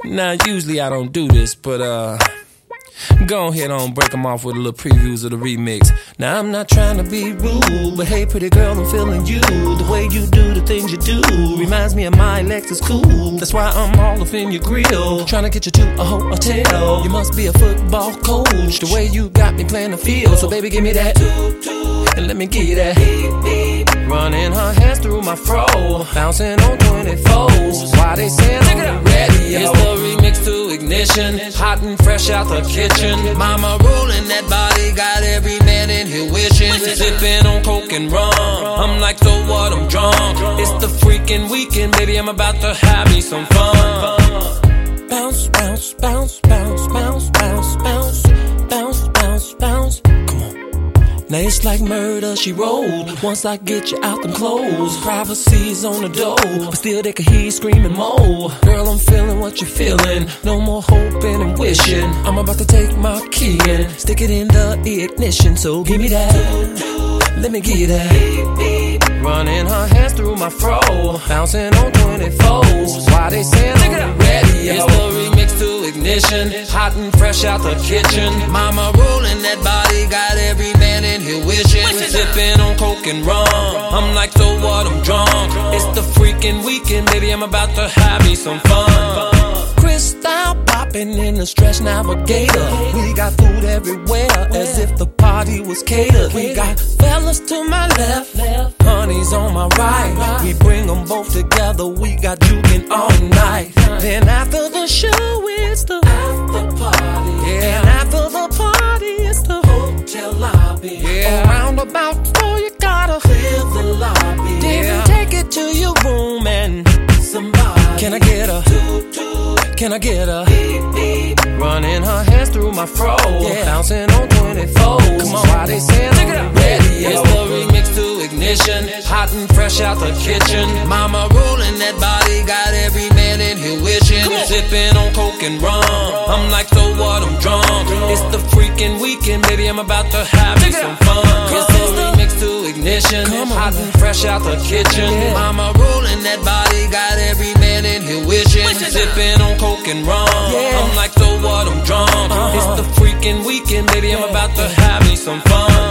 Now, usually I don't do this, but go ahead on, break them off with a little previews of the remix. Now, I'm not trying to be rude, but hey, pretty girl, I'm feeling you. The way you do the things you do reminds me of my Lexus cool. That's why I'm all up in your grill, trying to get you to a hotel. You must be a football coach, the way you got me playing the field. So baby, give me that, and let me give you that. Running her hands through my fro, bouncing on 24s. Why they saying on the radio? It's the remix to Ignition, hot and fresh out the kitchen. Mama rolling that body, got every man in here wishing. Sipping on coke and rum, I'm like, so what, I'm drunk. It's the freaking weekend, baby, I'm about to have me some fun. Bounce, bounce, bounce, bounce, bounce, bounce, bounce, bounce, bounce, bounce. Come on. Now it's like murder, she rolled. Once I get you out them clothes, privacy's on the door, but still they can hear you screaming more. Girl, I'm feeling what you're feeling, no more hoping and wishing. I'm about to take my key and stick it in the ignition. So give me that, let me give you that. Running her hands through my fro, bouncing on 24s. Why they saying on the radio? It's the remix to Ignition, hot and fresh out the kitchen. Mama rolling that body, got every man in here wishing. Sipping on coke and rum, I'm like, so what, I'm drunk. It's the freaking weekend, baby, I'm about to have me some fun. Crystal popping in the Stretch Navigator. We got food everywhere, as if the party was catered. We got fellas to my left, honey's on my right. We bring them both together, we got juking all night. Then after the show, it's the after party. Yeah, and after the party, it's the hotel lobby. Yeah, around about 4, you gotta clear the lobby. Then take it to your room and somebody. Can I get a can I get a running her hands through my fro, bouncing on 24s. Come on, why they saying on the radio? It's the remix to Ignition, hot and fresh out the kitchen. Mama rolling that body, got every man in here wishing. Sipping on coke and rum, I'm like, so what, I'm drunk. It's the freaking weekend, baby, I'm about to have me some fun. It's the remix to Ignition, hot and fresh out the kitchen. Mama rolling that body, got every man in here wishing. Sipping on coke and rum, I'm like, so what, I'm drunk. It's the freaking weekend, baby, I'm about to have me some fun.